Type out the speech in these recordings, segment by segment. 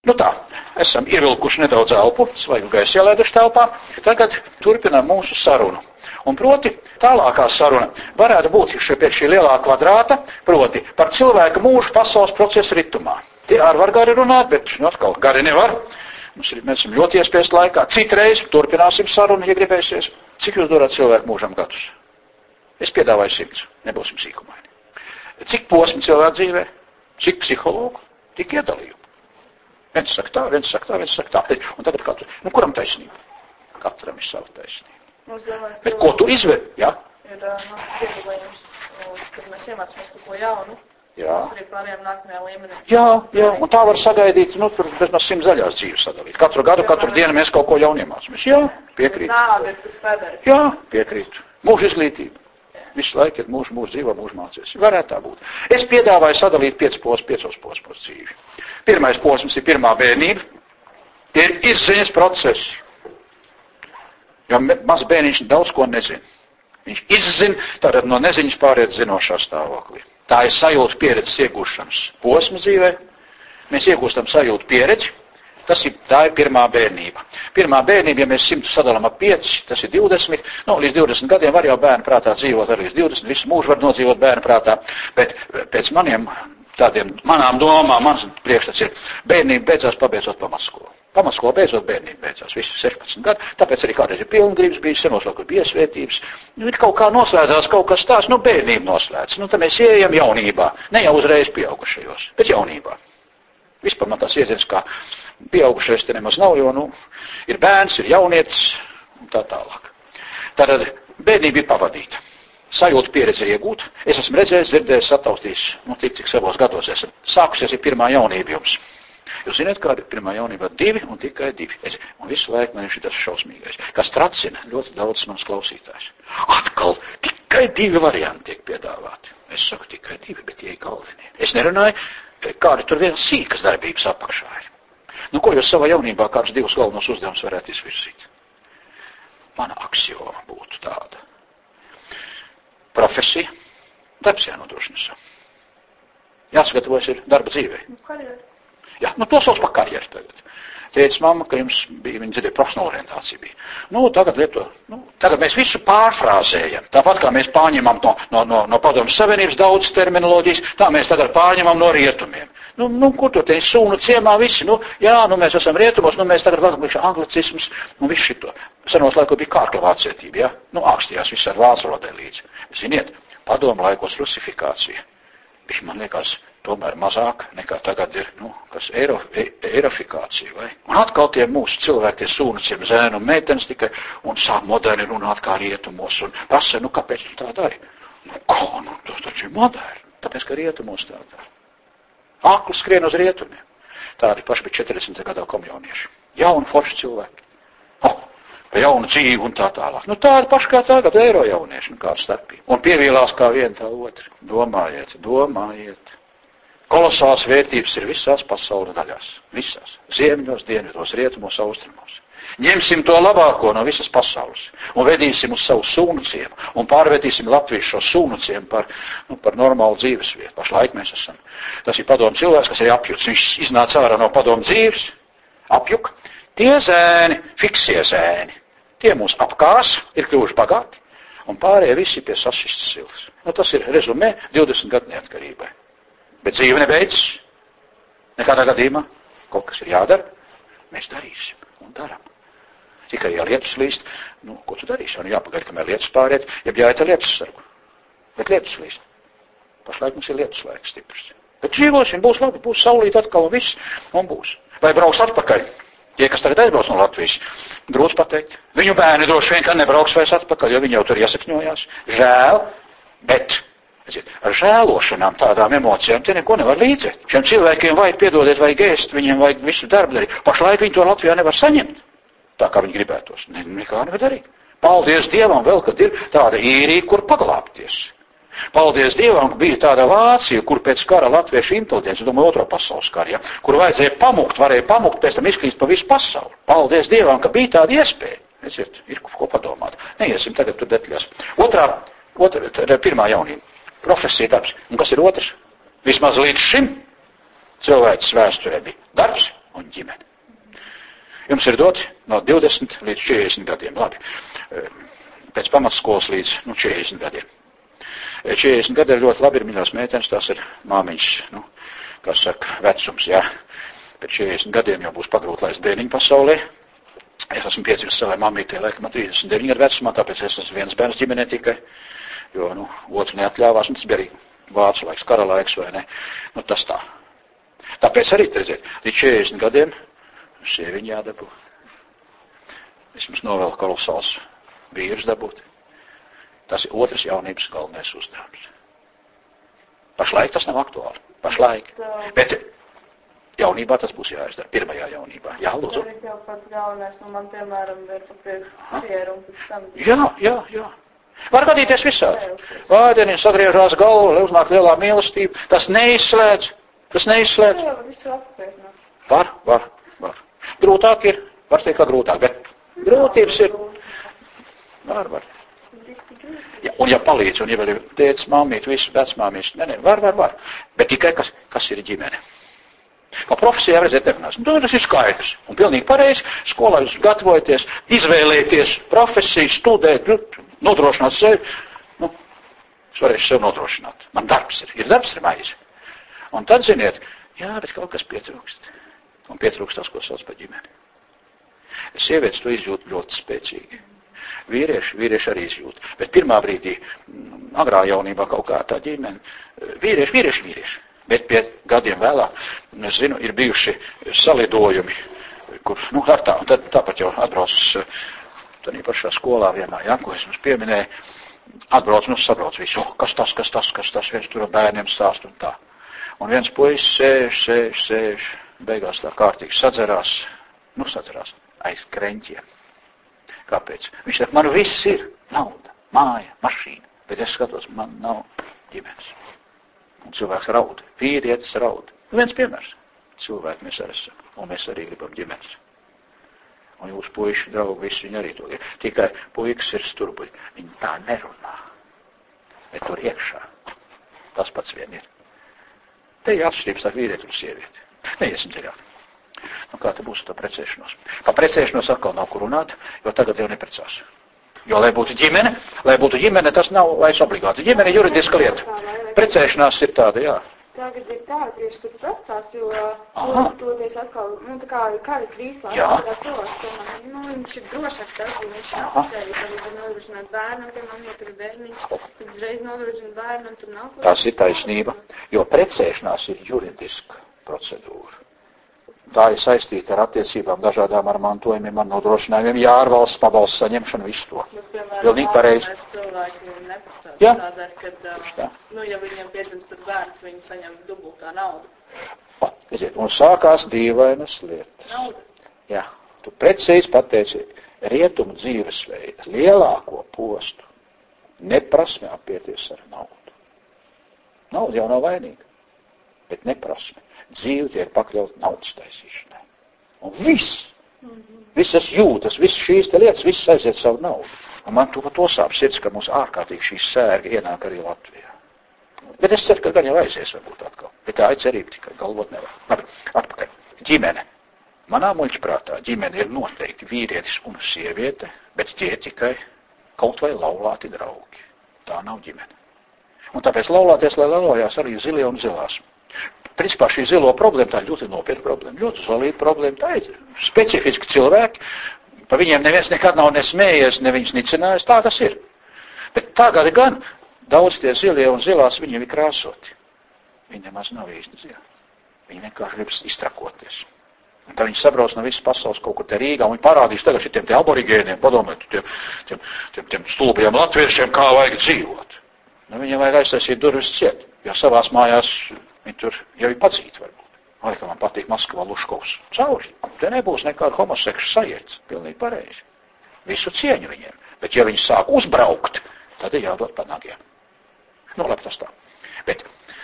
Nu tā, esam ievilkuši nedaudz elpu, svaigu gaisu ielaiduši telpā. Tagad turpinām mūsu sarunu. Un proti, tālākā saruna varētu būt pēc šī lielā kvadrāta, proti, par cilvēka mūžu pasaules procesu ritumā. Tie arī var gari runāt, bet atkal gari nevar. Mēs esam ļoti iespiest laikā. Citreiz turpināsim sarunu, ja gribēsies. Cik jūs dodat cilvēku mūžam gadus? Es piedāvāju 100, nebūsim sīkumaini. Cik posmi cilvēku dzīvē? Cik psihologu? Tik iedalījumu. Viens saka tā, viens saka tā, viens saka tā. Un tagad katru, kuram taisnība? Katram ir sava taisnība. Bet ko tu izver? Jā? Ir piedalījums, kad mēs iemācāmies kaut ko jaunu. Jā. Tas arī pārējām nākamajā līmenī. Jā, un tā var sagaidīt, tur bez 100 zaļās dzīves sadalīt. Katru gadu, katru dienu mēs kaut ko jaunu iemācāmies. Jā, piekrīt. Nāves, kas pēdējais. Jā, piekrīt. Mūža izglītība. Visu laiku ir mūžu dzīvo, mūžu mācies. Varētu tā būt. Es piedāvāju sadalīt 5 posmos dzīvi. Pirmais posms ir pirmā bērnība. Ir izziņas process. Jo maz bērniņš daudz ko nezina. Viņš izzina, tātad no neziņas pāriet zinošā stāvoklī. Tā ir sajūta pieredzes iegūšanas posma dzīvē. Mēs iegūstam sajūtu pieredzi. Tā ir pirmā bērnība. Pirmā bērnība, ja mēs 100 sadalām ap 5, tas ir 20. Līdz 20 gadiem var jau bērnu prātā dzīvot arī līdz 20. Visu mūžu var nodzīvot bērnu prātā. Bet pēc manām domām, mans priekšstats ir, bērnība beidzās pabeidzot pamatskolu. Pamatskola beidzot, bērnība beidzās. Visi 16 gadi. Tāpēc arī kādreiz ir pilngrības bijis, senos bija iesvētības. Ir kaut kā noslēdzās, kaut kas tāds, bērnība noslēdz. Tad mēs ieejam jaunībā. Ne jau uzreiz pieaugušajos, bet jaunībā. Vispār man tās iezīmes, kā pieaugušais te nemaz nav, jo, ir bērns, ir jaunietis un tā tālāk. Tātad bērnība ir pavadīta. Sajūta pieredze iegūt. Es esmu redzējis, dzirdējis, sataustījis, tik cik savos gados esmu. Sākusies ir pirmā jaunība jums. Jūs zināt, kāda ir pirmā jaunība? 2 un tikai 2. Un visu laiku man ir šitas šausmīgais, kas tracina ļoti daudz mans klausītājs. Atkal tikai 2 varianti tiek piedāvāti. Es saku tikai 2, bet tie ir galvenie. Es nerunāju, kādi tur vēl sīkas darbības apakšā ir. Ko jūs savā jaunībā kādus 2 galvenos uzdevumus varētu izvirzīt? Mana aksioma būtu tāda. Profesija, darbs jānodrošina sev. Jāsagatavojas ir darba dzīvē. Karjeru. Jā, to sauc par karjeru tagad. Teica mamma, ka jums bija, viņa dzirdēja, profesionāla orientācija bija. Tagad mēs visu pārfrāzējam. Tāpat kā mēs pārņemam no Padomju Savienības daudz terminoloģijas, tā mēs tagad pārņemam no rietumiem. Kur to te sūnu ciemā visi? Mēs esam rietumos, mēs tagad vēl anglicismus, visu šito. Senos laikos bija kārkla vācietība, jā? Ākstījās viss ar vācu valodai līdzi. Ziniet, Padomju laikos rusifikācija. Viņš man liekas, tomēr mazāk nekā tagad ir, eirofikācija, vai? Un atkal tie mūsu cilvēki, tie sūnaciem zēni un meitenes tikai, un sāk moderni runāt kā rietumos, un prasa, kāpēc tu tā dari? Tas taču ir moderni, tāpēc, ka rietumos tā dara. Akli skrien uz rietumiem. Tādi paši bija 40. gadā komjaunieši. Jauni forši cilvēki. Pa jaunu dzīvi un tā tālāk. Tādi paši kā tagad eiro jaunieši, kāda starpība. Un pievīlās kā viena tā otra. Domājiet. Kolosāls vērtības ir visās pasaules daļās. Visās. Ziemeļos, dienvidos, rietumos, austrumos. Ņemsim to labāko no visas pasaules un vedīsim uz savu sūnuciemu un pārvedīsim Latviju šo sūnuciemu par normālu dzīvesvietu. Pašlaik mēs esam. Tas ir padomu cilvēks, kas ir apjuts. Viņš iznāca ārā no padomu dzīves, apjuka. Tie zēni, fiksie zēni, tie mūs apkās, ir kļuvuši bagāti un pārējie visi pie sašistas silas. Tas ir rezumē 20 gadu neatkarībai. Bet dzīve nebeidzas. Nekādā gadījumā kaut kas ir jādara. Mēs darīsim un daram. Tikai, ja lietus līst, ko tu darīsi? Jāpagaida, kamēr lietus pāriet, ja jāiet ar lietus sargu. Bet lietus līst. Pašlaik mums ir lietus laiks stiprs. Bet dzīvosim, būs labi, būs saulīt atkal un viss, un būs. Vai brauks atpakaļ? Tie, kas tagad aizbrauc no Latvijas, grūti pateikt. Viņu bērni droši vien, ka nebrauks vairs atpakaļ, jo viņi jau tur iesakņojās. Žēl, bet ar žēlošanām, tādām emocijām, tie neko nevar līdzēt. Šiem cilvēkiem vajag piedodiet, vajag ēst, viņiem vajag visu darbu darīt. Pašlaik viņi to Latvijā nevar saņemt, tā kā viņi gribētos. Nekā nevar darīt. Paldies Dievam vēl, kad ir tāda īrija, kur paglāpties. Paldies Dievam, ka bija tāda Vācija, kur pēc kara latviešu inteliģence, domāju, 2. pasaules kara, ja, kur vajadzēja pamukt, varēja pamukt, pēc tam izklīst pa visu pasauli. Paldies Dievam, ka bija tāda iespēja. Redziet, ir ko padomāt. Neiesim tagad tur detaļās. Pirmā jaunība. Profesija darbs. Un kas ir otrs? Vismaz līdz šim cilvēks vēsturē bija darbs un ģimene. Jums ir doti no 20 līdz 40 gadiem, labi. Pēc pamatskolas līdz 40 gadiem. 40 gadi ir ļoti labi, ir mīļās meitenes, tās ir māmiņas, kā saka, vecums, jā. Pēc 40 gadiem jau būs pagrūti laist bērniņu pasaulē. Es esmu piedzimis savai mamītei, laikam, 39 gadu vecumā, tāpēc es esmu viens bērns ģimenē tikai, jo, otru neatļāvās, tas bija arī vācu laiks, kara laiks, vai ne? Tas tā. Tāpēc arī, redziet, līdz 40 gadiem sieviņu jādabū. Vismaz novēl kolosāls vīrus dabūt. Tas ir otrs jaunības galvenais uzdevums. Pašlaik tas nav aktuāli. Pašlaik. Bet jaunībā tas būs jāizdara. Pirmajā jaunībā. Jā, lūdzu. Tas ir jau pats galvenais, man, piemēram, ir karjeru un pēc tam. Jā. Var gadīties visādi. Vādieniem sagriežās galvu, lai uznāk lielā mīlestība. Tas neizslēdz. Jā, visu apspēcināt. Var. Grūtāk ir. Var teikt, ka grūtāk, bet grūtības ir. Var. Ja, un ja palīdz, un ja vēl ir tētis, mammīt, visu vecmāmīs, var. Bet tikai kas ir ģimene. Kā profesijā redzēt definās. Tas ir skaidrs. Un pilnīgi pareizi. Skolā jūs gatavojaties, izvēlēties profesiju, studēt, nodrošināt sevi. Es varēšu sev nodrošināt. Man darbs ir. Ir darbs, ir maize. Un tad, ziniet, jā, bet kaut kas pietrūkst. Un pietrūkst tas, ko sauc par ģimeni. Sievietes to izjūt ļoti spēcīgi. Vīrieši arī izjūt. Bet pirmā brīdī, agrā jaunībā kaut kā tā ģimene, vīrieši. Bet pie gadiem vēlāk, es zinu, ir bijuši salidojumi, kur, ar tā, un tad tāpat jau atbrauc tādā pašā skolā vienā, ja, ko es jums pieminēju, atbrauc, sabrauc visu, kas tas, viens tur bērniem stāst un tā. Un viens puisis sēž, beigās tā kārtīgi sadzerās aiz kreņķiem. Kāpēc? Viņš saka, man viss ir, nauda, māja, mašīna, bet es skatos, man nav ģimenes. Un cilvēks raud, vīrietis raud. Viens piemērs. Cilvēki mēs arī esam, un mēs arī gribam ģimenes. Un jūs puiši, draugi, visi viņi arī to grib. Tikai puikas ir sturbuļi. Viņi tā nerunā. Bet tur iekšā. Tas pats vien ir. Te ir atšķirības ar vīrieti un sievieti. Neiesim dziļāk. Kā te būs tā precēšanos? Kā precēšanos atkal nav kur runāt, jo tagad jau neprecās. Jo, lai būtu ģimene, tas nav vairs obligāti. Ģimene ir juridiska lieta. Precēšanās ir tāda, jā. Tagad ir tā, tieši, kad precās, jo toties atkal, kāda krīslā, kā cilvēks, viņš ir drošāks tas, jo viņš apstējas, arī var nodrošināt bērnam, piemēram, ja tur ir bērniņš, tad uzreiz nodrošināt bērnam, tur nav. Tas ir taisnība, jo precēšanās ir juridiska procedūra. Tā ir saistīta ar attiecībām dažādām ar mantojumiem, ar nodrošinājumiem, ārvalsts pabalsts saņemšanu, visu to. Pilnīgi pareizi. Mēs cilvēki neprecās tādēļ, kad, ja viņiem piedzimst tur bērns, viņi saņem dubultā naudu. Un sākās dīvainas lietas. Nauda. Jā, tu precīzi pateici rietumu dzīvesveidu, lielāko postu, neprasme apieties ar naudu. Nauda jau nav vainīga, bet neprasme. Dzīve tiek pakļaut naudas taisīšanai. Un visas jūtas, visas šīs te lietas, visas aiziet savu naudu. Un man to sāp sirds, ka mums ārkārtīgi šīs sērga ienāk arī Latvijā. Bet es ceru, ka gan jau aizies varbūt atkal. Bet tā ir cerība tikai, galvot nevar. Labi, atpakaļ. Ģimene. Manā muļķprātā ģimene ir noteikti vīrietis un sieviete, bet tie tikai kaut vai laulāti draugi. Tā nav ģimene. Un tāpēc laulāties, lai laulājās arī zilie un zilās. Principā šī zilo problēma, tā ir ļoti nopietna problēma, ļoti solīta problēma, tā ir specifiski cilvēki, pa viņiem neviens nekad nav nesmējies, ne viņus nicinājis, tā tas ir. Bet tagad gan daudz tie zilie un zilās viņiem ir krāsoti. Viņi nemaz nav īsti zili. Viņi vienkārši grib iztrakoties. Un tad viņi sabrauc no visas pasaules kaut kur te Rīgā, un viņi parādīs tagad šitiem te aborigēniem, padomāt, tiem stulbajiem latviešiem, kā vajag dzīvot. Viņiem vajag aiztaisīt durvis ciet, jo savās mājās viņi tur jau ir padzīti varbūt. Vai kā man patīk Maskavā Luškovs. Cauri. Te nebūs nekāda homosekšu sajēdz. Pilnīgi pareizi. Visu cieņu viņiem. Bet ja viņi sāk uzbraukt, tad ir jādod pa nagiem. Labi tas tā. Bet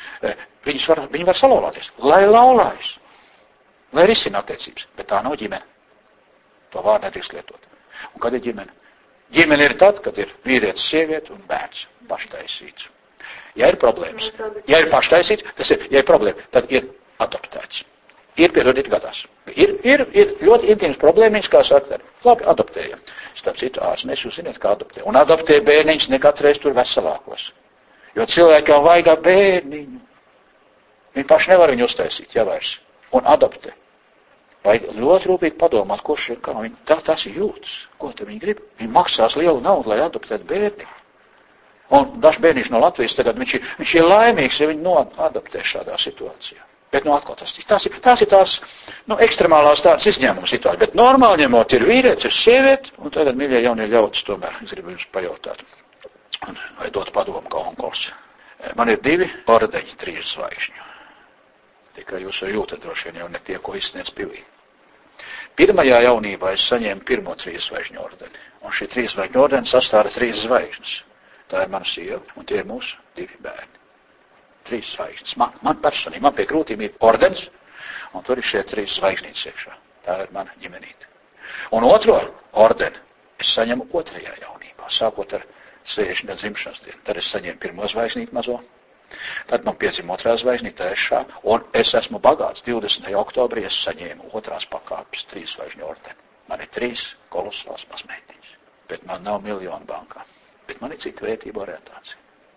viņi var salaulāties. Lai laulājas. Lai risina attiecības. Bet tā nav ģimene. To vārdu nedrīkst lietot. Un kad ir ģimene? Ģimene ir tad, kad ir vīrietis, sieviete un bērns. Paštaisīts. Ja ir problēmas, ja ir paštaisīts, tas ir, ja ir problēma, tad ir adoptēts. Ir piedodiet gadās. Ir ļoti intīms problēmiņas, kā saka, labi, adoptējam. Starp citu ārzemēs, jūs zināt, kā adoptē. Un adoptē bērniņus ne katreiz tur veselākos. Jo cilvēkam vajag bērniņu. Viņi paši nevar viņu uztaisīt, ja vairs. Un adoptē. Vajag ļoti rūpīgi padomāt, kurš ir, kā viņi, tas ir jūtas. Ko te viņi grib? Viņi maksās lielu naudu, lai adoptētu bērni. Un dažs bērniņš no Latvijas tagad, viņš ir laimīgs, ja viņi adoptē šādā situācijā. Bet, atkal tās ir tās, ekstremālās tādas izņēmuma situācijas. Bet normāli ņemot ir vīrietis, ir sieviete, un tagad, mīļie jaunie ļautis, tomēr es gribu jums pajautāt. Vai dot padomu konkursu. Man ir 2 ordeņi, 3 zvaigžņu. Tikai jūs jau jūtat droši vien jau ne tie, ko izsniedz pilī. Pirmajā jaunībā es saņēmu 1. 3 zvaigžņu ordeni. Un šī 3 zvaigžņu ordeni sastāda 3 zvaigžņas. Tā ir mana sieva, un tie ir mūsu 2 bērni. 3 zvaigžņas. Man personīgi, man pie krūtīm ir ordens, un tur ir šie 3 zvaigžnītes iekšā. Tā ir mana ģimenīte. Un otro ordeni es saņemu 2. jaunībā, sākot ar 60. dzimšanas dienu. Tad es saņēmu 1. zvaigžnīti mazo, tad man piedzima 2. zvaigžnīte, 3. un es esmu bagāts. 20. oktobrī es saņēmu 2. pakāpes 3 zvaigžņu ordeni. Man ir 3 kolosāls mazmeitiņas, bet man nav miljonu bankā. Bet man ir cita vērtība orientācija.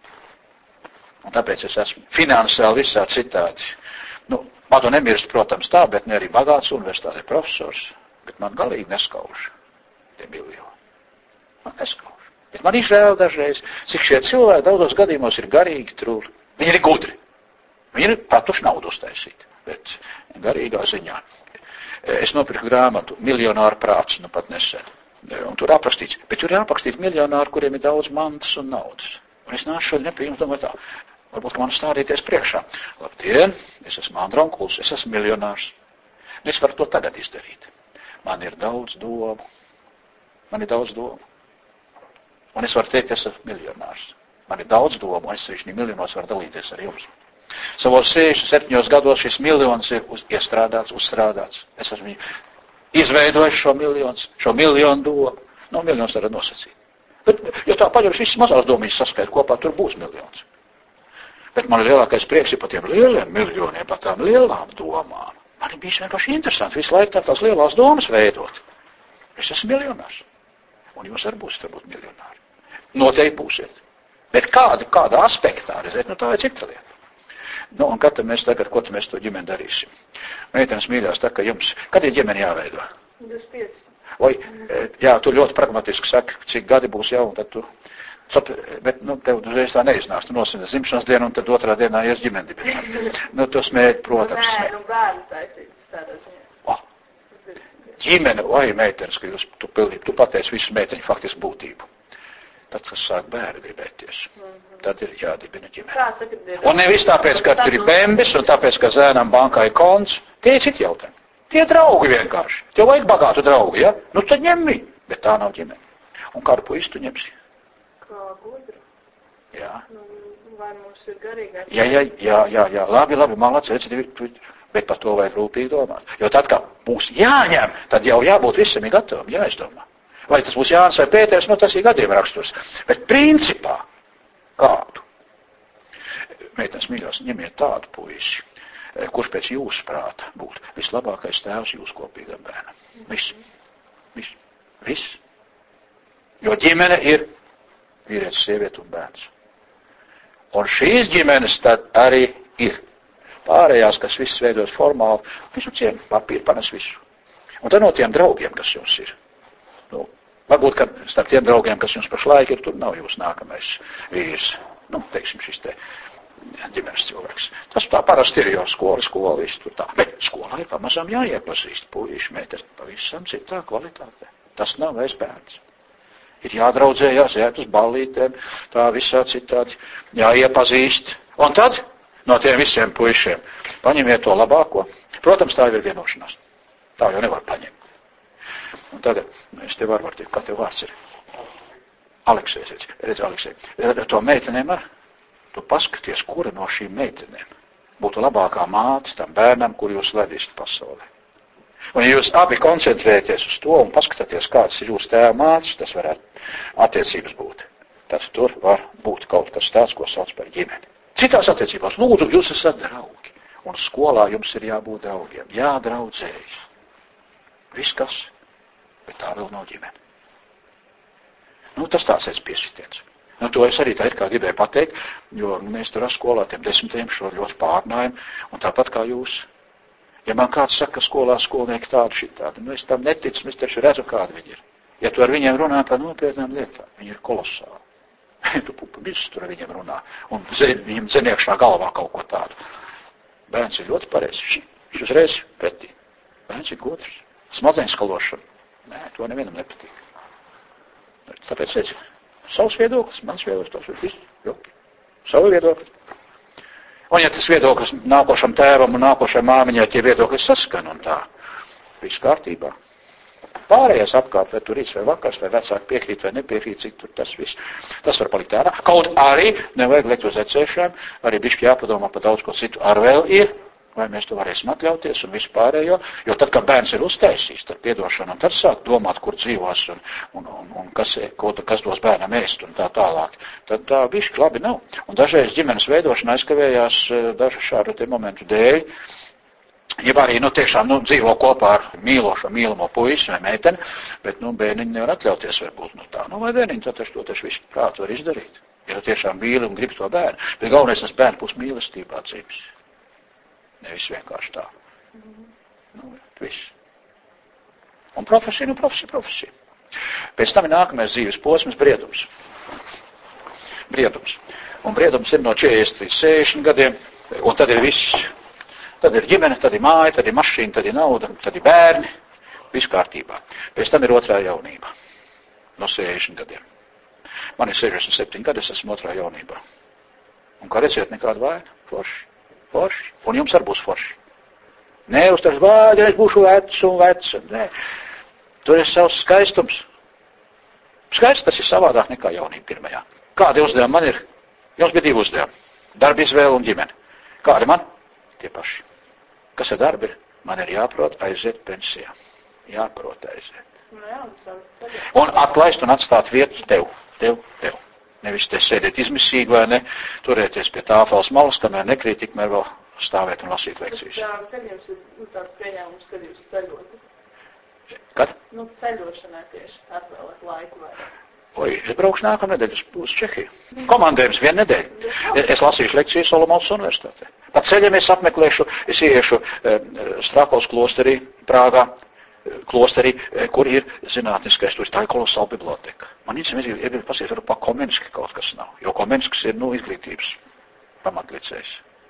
Un tāpēc es esmu finansiāli visā citādi. Man to nemirst, protams, tā, bet ne arī bagāts universitātē profesors. Bet man galīgi neskauž tie miljoni. Man neskauž. Bet man izžēl dažreiz, cik šie cilvēki daudzos gadījumos ir garīgi trūli. Viņi ir gudri. Viņi ir patuši naudu uztaisīt. Bet garīgā ziņā. Es nopirku grāmatu Miljonāru prāts, pat nesen. Un tur aprakstīts. Bet tur ir aprakstīts miljonāri, kuriem ir daudz mantas un naudas. Un es nācu šodien nepieņemu, domāju tā. Varbūt man stādīties priekšā. Labdien, es esmu Andronkuls, es esmu miljonārs. Es varu to tagad izdarīt. Man ir daudz domu. Un es varu teikt, es esmu miljonārs. Man ir daudz domu, un es šī miljonos varu dalīties ar jums. Savos 67 gados šis miljons ir iestrādāts, uzstrādāts. Es esmu viņu izveidojis šo miljonu domu. Miljons var nosacīt. Bet, ja tā paļaujas visas mazās domīs saskaita kopā, tur būs miljons. Bet man lielākais prieks ir par tiem lieliem miljoniem, par tām lielām domām. Man ir bijis vienkārši interesanti visu laiku tās lielās domas veidot. Es esmu miljonārs. Un jūs arī būsiet varbūt miljonāri. Noteikti būsiet. Bet kādā aspektā, redziet, tā ir cita lieta. Un kad mēs tagad, ko mēs to ģimeni darīsim? Meitenes mīļās, tā ka jums, kad ir ģimeni jāveido? 25. Vai, jā, tu ļoti pragmatiski saki, cik gadi būs jau, un tad tu, bet, tev uzreiz tā neiznāks, tu nosini dzimšanas dienu, un tad 2. dienā ies ģimeni dibināt. Tu smēķi, protams. Bērnu taisītas tādā ziņā. Ģimene, vai meitenes, ka tu pateici visu meiteņu faktisku būtību. Tad, kas sāk bērni gribēties, tad ir jādibina ģimene. Un nevis tāpēc, ka tur ir bembis, un tāpēc, ka zēnam bankā ir konts, tie ir citi jautājumi. Tie ir draugi vienkārši. Tev vajag bagātu draugu, ja? Tad ņem viņu, bet tā nav ģimene. Un kādu puisi tu ņemsi? Kā gudru. Jā. Vai mums ir garīgais? Jā, labi, malac, bet par to vajag rūpīgi domāt. Jo tad, kā būs jāņem, tad jau jābūt visam ir gatavam, jāizdomā. Vai tas būs Jānis vai Pēters, tas ir gadiem raksturs. Bet principā, kādu? Meitenes mīļās, ņemiet tādu puisi, kurš pēc jūsu prāta būtu vislabākais tēvs jūsu kopīgam bērnam. Viss. Jo ģimene ir vīrietis, sieviete un bērns. Un šīs ģimenes tad arī ir. Pārējās, kas viss veidos formāli, visu cienu, papīru, panes visu. Un tad no tiem draugiem, kas jums ir. Varbūt, ka starp tiem draugiem, kas jums pašlaik ir, tur nav jūs nākamais vīrs. Teiksim, šis te ģimenes cilvēks. Tas tā parasti ir, jo skola, viss tur tā. Bet skolā ir pamazām jāiepazīst puiši, meitenes, pavisam citā kvalitātē. Tas nav vairs bērns. Ir jādraudzējās, jāiet uz ballītēm, tā visā citādi, jāiepazīst. Un tad no tiem visiem puišiem paņemiet to labāko. Protams, tā jau ir vienošanās. Tā jau nevar paņemt. Un tagad es te varu teikt, kā tev vārds ir. Aleksejs, redz, Aleksej, to meitenēm ar, tu paskaties, kura no šīm meitenēm būtu labākā māte tam bērnam, kur jūs ledīsiet pasaulē. Un ja jūs abi koncentrēties uz to un paskatāties, kāds ir jūsu tēva mātes, tas varētu attiecības būt. Tas tur var būt kaut kas tāds, ko sauc par ģimeni. Citās attiecībās, lūdzu, jūs esat draugi. Un skolā jums ir jābūt draugiem, jādraudzējas. Viss kas, bet tā vēl nav ģimene. Tas tāds ir piesitiens. To es arī tā it kā gribēju pateikt, jo mēs tur ar skolā tiem 10. šo ļoti pārnājam, un tāpat kā jūs. Ja man kāds saka, ka skolā skolnieki tādi šitādi, es tam neticu, es taču redzu, kādi viņi ir. Ja tu ar viņiem runā par nopietnām lietām, viņi ir kolosāli. Tu viss tur ar viņiem runā, un viņam dzeniekšā galvā kaut ko tādu. Bērns ir ļoti pareizs, viņš uzreiz pretī. Bērns ir gudrs, smadzeņu skalošana. Nē, to nevienam nepatīk. Tāpēc redzi, savs viedoklis, mans viedoklis, tos ir viss, joki, savu viedokli. Un ja tas viedoklis nākošam tēvam un nākošai māmiņai tie viedokļi saskan un tā, viss kārtībā. Pārējais apkārt, vai tur rīts vai vakars, vai vecāki piekrīt vai nepiekrīt, cik tur tas viss. Tas var palikt ārā. Kaut arī nevajag lekt uz ecēšām, arī bišķi jāpadomā par daudz ko citu. Ar vēl ir, vai mēs to varēsim atļauties un visu pārējo, jo tad, kad bērns ir uztaisījis, tad piedošana, un tad sāk domāt, kur dzīvos un kas dos bērnam ēst un tā tālāk. Tad tā bišķi labi nav. Un dažreiz ģimenes veidošana aizkavējās dažu šādu te momentu dēļ, ja arī, tiešām, dzīvo kopā ar mīlamo puisi vai meiteni, bet, bērniņi nevar atļauties varbūt, tā. Vai bērniņi, tad to taču visu prātu var izdarīt. Ja tiešām mīli un grib to bērnu. Bet galvenais, tas bērns būs mīlestībā dzīves. Nevis vienkārši tā. Viss. Un profesija. Pēc tam ir nākamais dzīves posms briedums. Un briedums ir no 40 līdz 60 gadiem, un tad ir viss. Tad ir ģimene, tad ir māja, tad ir mašīna, tad ir nauda, tad ir bērni. Viss kārtībā. Pēc tam ir otrā jaunība. No 60 gadiem. Man ir 67 gadi, es esmu otrā jaunībā. Un kā redziet, nekāda vaina. Forši. Un jums arī būs forši. Nē, uz tas vāģi, es būšu vecs. Nē. Tur ir savs skaistums. Skaists tas ir savādāk nekā jaunība pirmajā. Kādi uzdevumi man ir? Jums bija 2 uzdevumi. Darba izvēle un ģimene. Kādi man? Tie paši. Kas ar darbu ir? Man ir jāprot aiziet pensijā. Jāprot aiziet. Un atlaist un atstāt vietu tev. Nevis te sēdēt izmisīgi vai ne, turēties pie tāfals malas, kamēr nekrīt, tikmēr vēl stāvēt un lasīt lekcijas. Kad jums ir tāds pieņēmums, kad jūs ceļotu? Kad? Ceļošanai tieši atvēlēt laiku vai? Es braukšu nākamā nedēļa uz Čehiju. Komandējums 1 nedēļu. Es lasīšu lekcijas Olomoucas universitātē. Pa ceļam es apmeklēšu, es ieiešu Strakovas klosterī, Prāgā, kur ir zinātniskais, tur tā ir kolosāla biblioteka. Man ir pasies, varu pa Komenski kaut kas nav, jo Komenskas ir, izglītības pamatlicējs.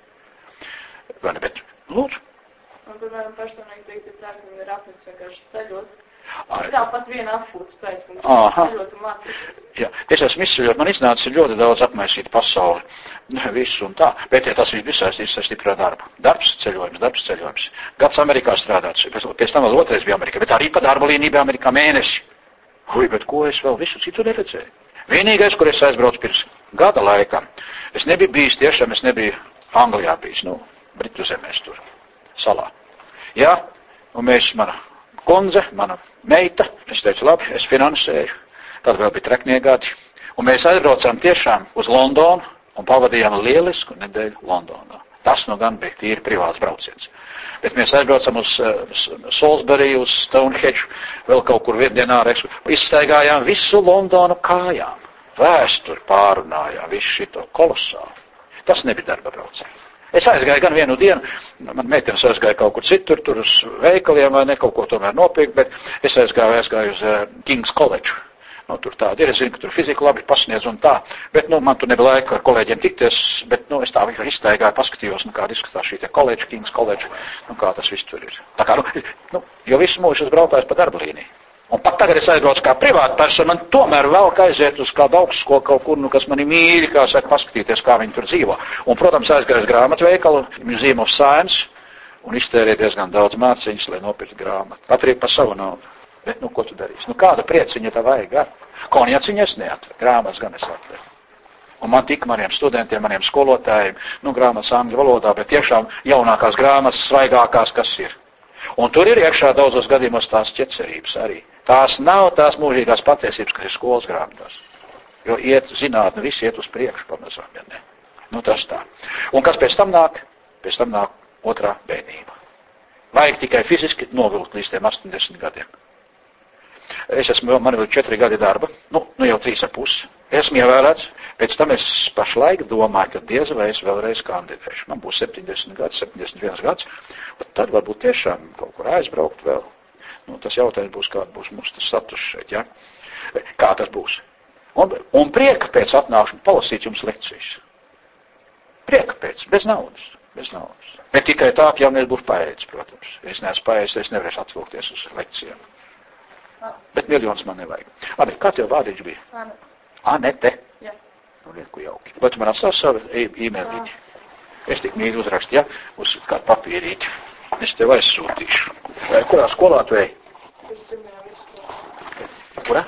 Vai ne, bet, lūdzu. Un, piemēram, personīgi teikt, ir tā, ka viņi ir apnicis vienkārši ceļot. Tāpat viena atpūtas pēc, ka viņš ceļot un mācīt. Jā, es esmu izceļot, man iznācis ļoti daudz apmaisīt pasauli, visu un tā, bet ja tas viss saistīts ar darbu. Darbs ceļojums. Gads Amerikā strādāts, pēc tam vēl otrais bija Amerikā, bet arī pa darba līniju bija Amerikā mēnesi. Bet ko es vēl visu citu neredzēju? Vienīgais, kur es aizbraucu pirms gada laikam, es nebiju bijis tiešām, es nebiju Anglijā bijis, Britu zemēs tur, salā. Jā, un mana kundze, mana meita, es teicu, labi, es finansēju, tad vēl bija trekniegādi, un mēs aizbraucām tiešām uz Londonu un pavadījām lielisku nedēļu Londonā. Tas gan bija tīri privāts brauciens. Bet mēs aizbraucam uz Salisbury, uz Stonehenge, vēl kaut kur viendienā izstaigājām visu Londonu kājām. Vēsturi pārunājām, visu šito kolosāli. Tas nebija darba brauciens. Es aizgāju gan vienu dienu, man meitenes aizgāja kaut kur citur, tur uz veikaliem vai ne, kaut ko tomēr nopirkt, bet es aizgāju uz King's College. Tur tāda ir, es zinu, ka tur fizika labi pasniedz un tā, bet, man tur nebija laika ar kolēģiem tikties, bet, es tā izstaigāju, paskatījos, kāda izskatās šī te college, King's College, kā tas viss tur ir. Tā kā, jo visu mūžu es braukāju pa darba līniju. Un pat tagad es aizbraucu kā privāta persona, man tomēr vēl aiziet uz kādu augstskolu kaut kur, kas mani mīļi, kā saka, paskatīties, kā viņi tur dzīvo. Un, protams, aizgāju uz grāmatveikalu, Museum of Science, un iztērēju diezgan daudz mārciņas, lai nopirkt grāmatu. Patriek pa savu naudu. Bet, ko tu darīsi? Kāda prieciņa tā vajag? Konjaciņa es neatveru, grāmatas gan es atveru. Un man tik maniem studentiem, maniem skolotājiem, grāmatas angļu valodā, bet tiešām jaunākās grāmatas, svaigākās, kas ir. Un tur ir iekšā daudzos gadījumos tās ķecerības arī. Tās nav tās mūžīgās patiesības, kas ir skolas grāmatās. Jo zinātne, visi iet uz priekšu pamazām, ja ne. Tas tā. Un kas pēc tam nāk? Pēc tam nāk otrā bērnība. Vajag tikai fiziski novilkt līdz tiem 80 gadiem. Man ir 4 gadi darba, nu jau 3,5. Esmu ievēlēts, pēc tam es pašlaik domāju, ka diez vai es vēlreiz kandidēšu. Man būs 70 gads, 71 gads, un tad varbūt tiešām kaut kur aizbraukt vēl. Nu, tas jautājums būs, kāda būs mūsu status šeit, ja? Kā tas būs. Un prieka pēc atnākšana palasīt jums lekcijas. Prieka pēc, bez naudas. Bet tikai tā, ka jau nebūs paēdis, protams. Es neesmu paēdis, es nevarēšu atvilkties uz lekcijām. Bet miljonus man nevajag. Labi, kā tev vārdiņš bija? Anete? Jā. Nu, lieku jauki. Vai tu man atstās savu e-mailīti? Es tik mīļi uzrakstu, ja? Uz kādu papīrīti. Es tev aizsūtīšu. Vai kurā skolā tu ej? Es pirmajā virskolā. Kurā?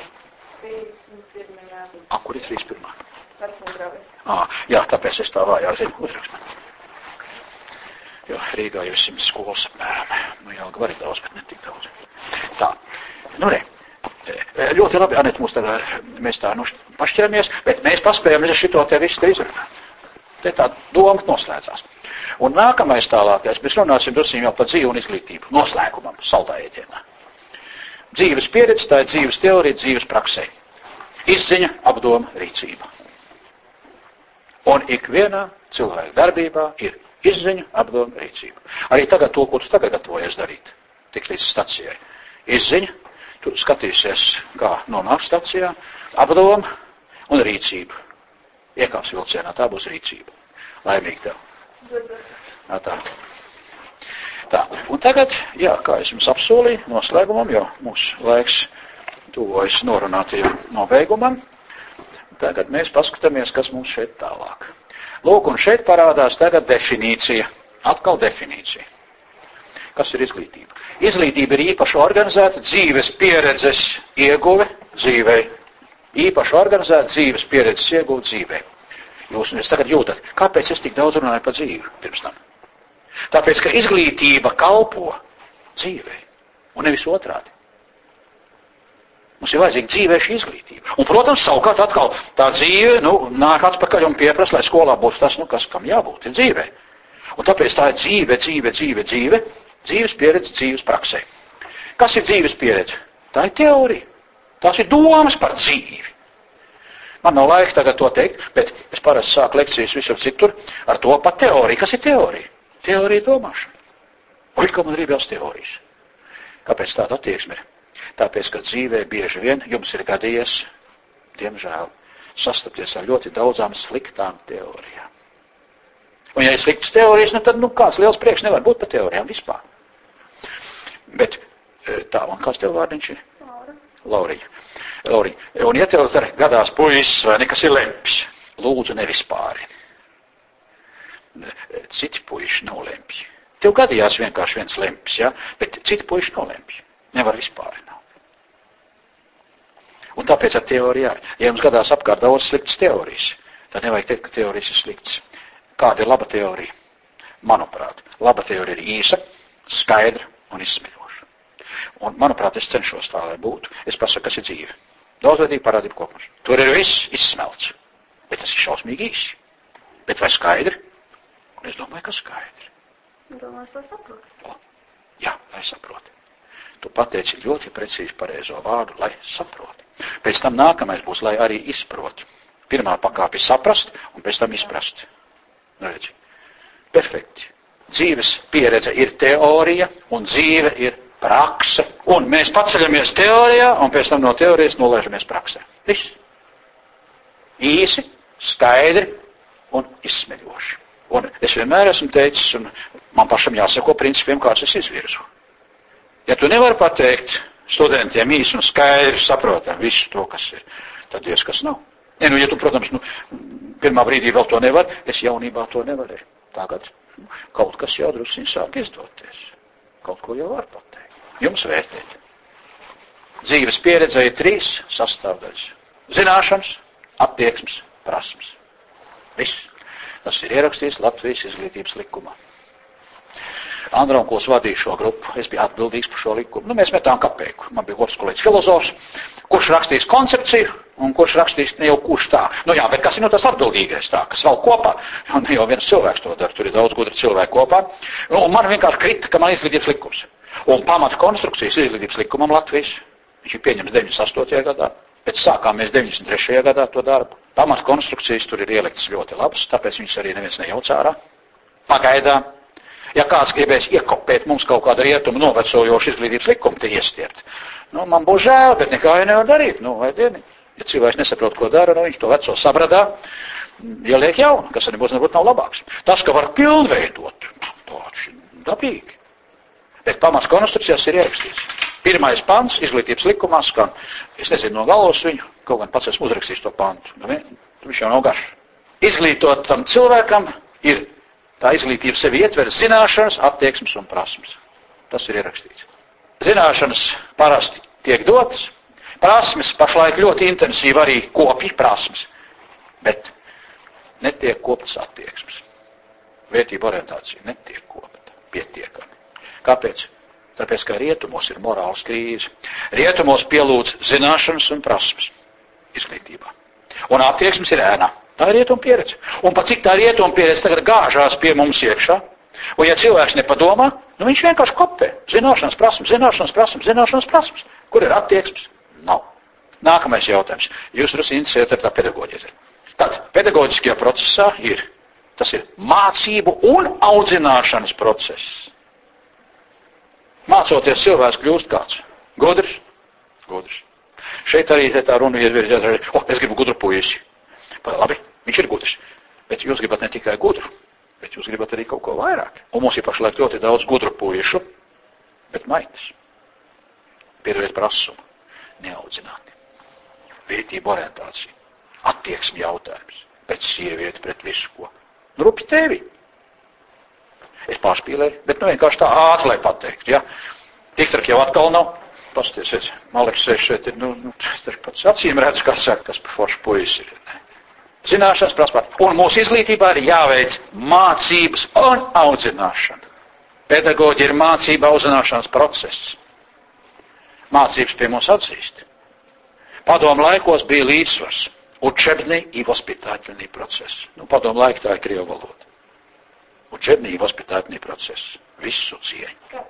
31. Kur ir 31? Vecmogrāvī. Jā, tāpēc es tā vājā zinu uzrakstu. Jo, Rīgā jau 100 skolas apmēram. Nu, Jelga var ir daudz, bet ne tik daudz. Tā. Nu, ne. Ļoti labi, Aneta, mēs tā pašķiramies, bet mēs paspējam šito te visu te izrunāt. Te tā doma noslēdzās. Un nākamais tālākais, mēs runāsim drusīm jau par dzīvu un izglītību. Noslēgumam, saldā ēdienā. Dzīves pieredze, tā ir dzīves teorija, dzīves praksē. Izziņa, apdoma, rīcība. Un ikvienā cilvēka darbībā ir izziņa, apdoma, rīcība. Arī tagad to, ko tu tagad gatavojies darīt, tik līdz stacijai. Izziņa, tu skatīsies, kā nonāk stacijā, apdoma un rīcība. Iekāps vilcienā, tā būs rīcība. Laimīgi tev. Tā. Un tagad, jā, kā es jums apsolīju, noslēgumam, jo mūsu laiks tuvojas norunātajam nobeigumam. Tagad mēs paskatāmies, kas mums šeit tālāk. Lūk, un šeit parādās tagad definīcija. Atkal definīcija. Kas ir izglītība? Izglītība ir īpaši organizēta dzīves pieredzes ieguve dzīvei. Īpaši organizēta dzīves pieredzes ieguve dzīvei. Jūs tagad jūtat, kāpēc es tik daudz runāju par dzīvi pirms tam? Tāpēc, ka izglītība kalpo dzīvei, un nevis otrādi. Mums ir vajadzīga dzīvē šī izglītība. Un, protams, savukārt atkal tā dzīve, nāk atpakaļ un pieprasa, lai skolā būtu tas, kas kam jābūt, ir dzīvē. Un tāpēc tā ir dzīve, dzīves pieredze, dzīves praksē. Kas ir dzīves pieredze? Tā ir teorija. Tās ir domas par dzīvi. Man nav laika tagad to teikt, bet es parasti sāku lekcijas visur citur ar to par teoriju. Kas ir teorija? Teorija domāšana. Ui, ka man gribās teorijas. Kāpēc tāda attieksme ir? Tāpēc, ka dzīvē bieži vien jums ir gadījies, diemžēl, sastapties ar ļoti daudzām sliktām teorijām. Un ja ir sliktas teorijas, tad kāds liels prieks nevar būt par teorijām vispār. Bet tā, un kāds tev vārdiņš ir? Lauriņa. Un ja tev gadās puisis vai nekas ir lempis, lūdzu nevispārini. Citi puiši nav lempi. Tev gadījās vienkārši viens lempis, ja? Bet citi puiši nav lempi. Nevar vispārināt. Un tāpēc ar teorijā, ja jums gadās apkārt daudz sliktas teorijas, tad nevajag teikt, ka teorijas ir sliktas. Kāda ir laba teorija? Manuprāt, laba teorija ir īsa, skaidra un izsmeļoša. Un, manuprāt, es cenšos tā, lai būtu. Es pasaku, kas ir dzīve. Daudzveidība parādība kopums. Tur ir viss izsmelts. Bet tas ir šausmīgi īsi. Bet vai skaidri? Un es domāju, ka skaidri. Domāju, lai saproti. Jā, lai saproti. Tu pateici ļoti precīzi pareizo vārdu, lai saproti. Pēc tam nākamais būs, lai arī izproti. Pirmā pakāpe saprast, un pēc tam izprast. Redzi. Perfekti. Dzīves pieredze ir teorija, un dzīve ir prakse. Un mēs paceļamies teorijā, un pēc tam no teorijas nolaižamies praksē. Viss. Īsi, skaidri un izsmeļoši. Un es vienmēr esmu teicis, un man pašam jāsako principiem, kāds es izvirzu. Ja tu nevari pateikt studentiem īsi un skaidri saprotam visu to, kas ir, tad diez kas nav. Ja tu, protams, pirmā brīdī vēl to nevar, es jaunībā to nevarēju. Tagad kaut kas jau drusciņ sāk izdoties. Kaut ko jau var pateikt. Jums vērtēt. Dzīves pieredze ir 3 sastāvdaļas. Zināšanas, attieksmes, prasmes. Viss. Tas ir ierakstīts Latvijas izglītības likumā. Andronkuls vadīja šo grupu, es biju atbildīgs par šo likumu. Mēs metām kapeiku. Man bija otrs kolēģis filozofs, kurš rakstīs koncepciju, un kurš rakstīs ne jau kurš tā. Jā, bet kas ir tas atbildīgais tā, kas vēl kopā? Ne jau viens cilvēks to dara, tur ir daudz gudri cilvēku kopā. Un man vienkārši krita, ka man izglītības likums. Un pamata konstrukcijas izglītības likumam Latvijas. Viņš ir pieņemts 98. gadā. Pēc sākām mēs 93. gadā to darbu. Pamata konstrukcijas tur ir ieliktas ļoti labas, tāpēc viņas arī neviens nejauc ārā. Pagaidām. Ja kāds gribēs iekopēt mums kaut kādu rietumu novecojošu izglītības likumu, te iestiept. Man būs žēl, bet nekā jau nevar darīt. Vai dieniņ? Ja cilvēks nesaprot, ko dara, viņš to veco sabradā, ieliek jaunu, kas arī būs nebūtu nav labāks. Tas, ka var pilnveidot, tāds ir dabīgi. Bet pamats konstrukcijās ir ierakstīts. Pirmais pants izglītības likumā skan, es nezinu no galvas viņu, kaut gan pats esmu uzrakstījis to pantu. Viņš jau nav garš. Izglītotam cilvēkam ir tā izglītība sevi ietver zināšanas, attieksmes un prasmes. Tas ir ierakstīts. Zināšanas parasti tiek dotas, prasmes pašlaik ļoti intensīvi arī kopja prasmes, bet netiek koptas attieksmes. Vērtība orientācija netiek kopta pietiekami. Kāpēc? Tāpēc, ka rietumos ir morāls krīze. Rietumos pielūdz zināšanas un prasmes izglītībā. Un attieksmes ir ēnā. Tā ir rietuma pieredze. Un pat cik tā rietuma pieredze tagad gāžās pie mums iekšā, un ja cilvēks nepadomā, viņš vienkārši kopē. Zināšanas prasmes, zināšanas prasmes, zināšanas prasmes. Kur ir attieksmes? Nav. Nākamais jautājums. Jūs drusku interesējat ar tā pedagoģiju. Tad pedagoģiskajā procesā tas ir mācību un audzināšanas process. Mācoties cilvēks kļūst kāds? Gudrs? Gudrs. Šeit arī tā runa ir, es gribu gudru puisi. Labi, viņš ir gudrs. Bet jūs gribat ne tikai gudru, bet jūs gribat arī kaut ko vairāk. Un mums ir pašlaik ļoti daudz gudru puišu, bet maitas. Piedodiet prasumu. Neaudzināti. Vērtība orientācija. Attieksmi jautājums. Pret sievieti, pret visu ko. Rupi tevi. Es pārspīlēju, bet vienkārši tā ātri, lai pateiktu. Ja? Tiktrāk jau atkal nav. Pasties, Maleks sēž šeit, tas pats acīm redz, kas saka, kas par foršu puisi ir. Zināšanas prasmē. Un mūsu izglītībā ir jāveic mācības un audzināšana. Pedagoģi ir mācība audzināšanas process. Mācības pie mums atzīst. Padomu laikos bija līdzsvars. Učebni и воспитательный процесс. Padomu laika tā ir krievu valoda. Učebni и воспитательный процесс. Visu cieņu.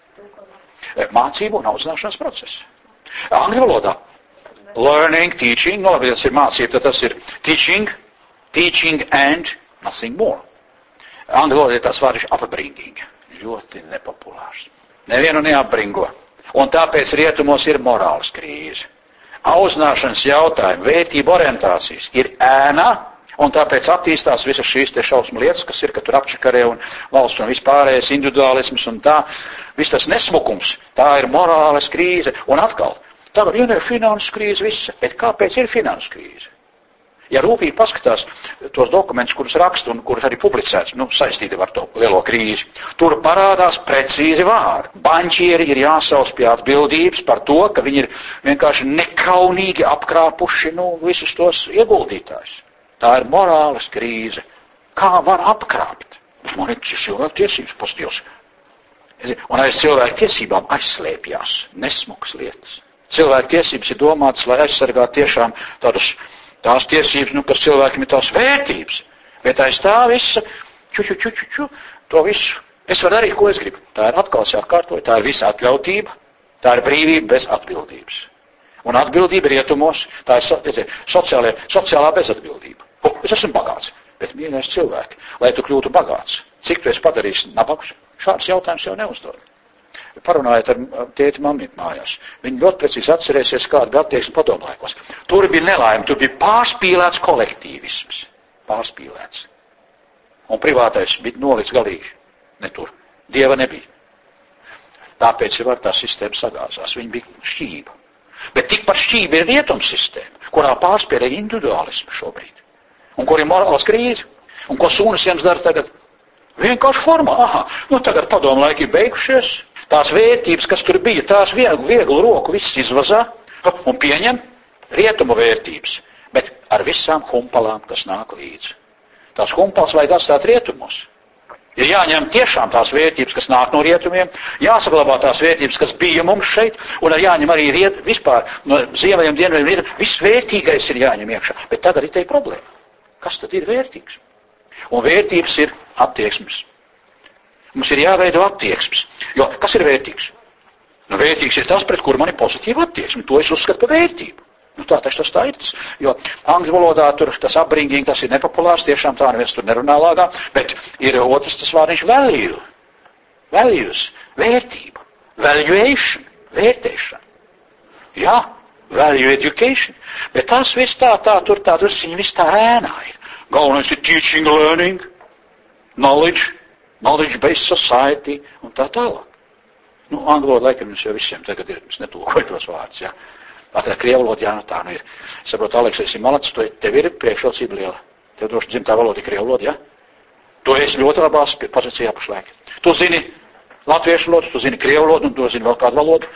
Mācību un audzināšanas process. Angļu valodā. Learning, teaching, labi, tas ir mācība, tad tas ir teaching and nothing more. Angļu valodā tas vārds upbringing. Ļoti nepopulārs. Nevienu neapbringo. Un tāpēc rietumos ir morāls krīze. Audzināšanas jautājumi, vērtība orientācijas ir ēnā, un tāpēc attīstās visas šīs te šausmu lietas, kas ir, ka tur apčakarē un valsts un vispārējais individuālisms un tā. Viss tas nesmukums, tā ir morāles krīze. Un atkal, tagad ir finanses krīze visa, bet kāpēc ir finanses krīze? Ja rūpīgi paskatās tos dokumentus, kurus raksta un kurus arī publicēts, saistīti ar to lielo krīzi, tur parādās precīzi vārdi. Banķieri ir jāsauc pie atbildības par to, ka viņi ir vienkārši nekaunīgi apkrāpuši visus tos ieguldītājus. Tā ir morāles krīze. Kā var apkrāpt? Man ir cilvēku tiesības pozitīvs. Un aiz cilvēku tiesībām aizslēpjās nesmukas lietas. Cilvēku tiesības ir domātas, lai aizsargātu tiešām tās tiesības, kas cilvēkiem ir tās vērtības. Bet aiz tā visa, to visu. Es varu darīt, ko es gribu. Tā ir atkal jāatkārtoja, tā ir visa atļautība, tā ir brīvība bez atbildības. Un atbildība rietumos, tā ir sociālā bezatbildība. Es esmu bagāts, bet mīļais cilvēki, lai tu kļūtu bagāts, cik tu esi padarījis nabagus, šāds jautājums jau neuzdod. Parunājiet ar tēti mammīti mājās. Viņi ļoti precīzi atcerēsies, kāda bija attieksme padomu laikos. Tur bija nelaime, tur bija pārspīlēts kolektīvisms. Pārspīlēts. Un privātais bija nolīdz galīgi. Ne tur. Dieva nebija. Tāpēc jau ar tā sistēma sagāzās. Viņa bija šķība. Bet tikpat šķība ir rietums sistēma, kurā pārspīlē individuālismu šobrīd. Un kur ir morāls krīze. Un ko Sūnesiems dara tagad? Vienkārši formā. Tagad padomu laiki ir beigušies. Tās vērtības, kas tur bija, tās vieglu roku viss izvazā un pieņem rietumu vērtības, bet ar visām humpalām, kas nāk līdzi. Tās humpals vajag atstāt rietumos. Ir jāņem tiešām tās vērtības, kas nāk no rietumiem, jāsaglabā tās vērtības, kas bija mums šeit, un jāņem arī vispār no ziemeļiem, dienvidiem, viss vērtīgais ir jāņem iekšā. Bet tagad ir te problēma. Kas tad ir vērtīgs? Un vērtības ir attieksmes. Mums ir jāveido attieksmes. Jo kas ir vērtīgs? Nu, vērtīgs ir tas, pret kur man ir pozitīva attieksme. To es uzskatu par vērtību. Nu, tā taču tas tā ir. Jo angļu valodā tur tas upbringing, tas ir nepopulārs, tiešām tā neviens tur nerunā lāgā, bet ir otrs tas vārdiņš value. Values, vērtība. Valuation, vērtēšana. Jā, value education. Bet tas viss tā tur tā drusciņi viss tā ēnā ir. Galvenais ir teaching, learning, knowledge-based society un tā tālāk. Nu, angļu valoda laikam jums jau visiem tagad ir, es netulkoju tos vārdus, jā. Atrā krievu valoda, jā, nu tā nu ir. Es saprotu, Aleks, esi malacis, tev ir priekšrocība liela. Tev droši dzimtā valoda ir krievu valoda, jā? Tu esi ļoti labās pozīcijā pašlaik. Tu zini latviešu valodu, tu zini krievu valodu, un tu zini vēl kādu valodu.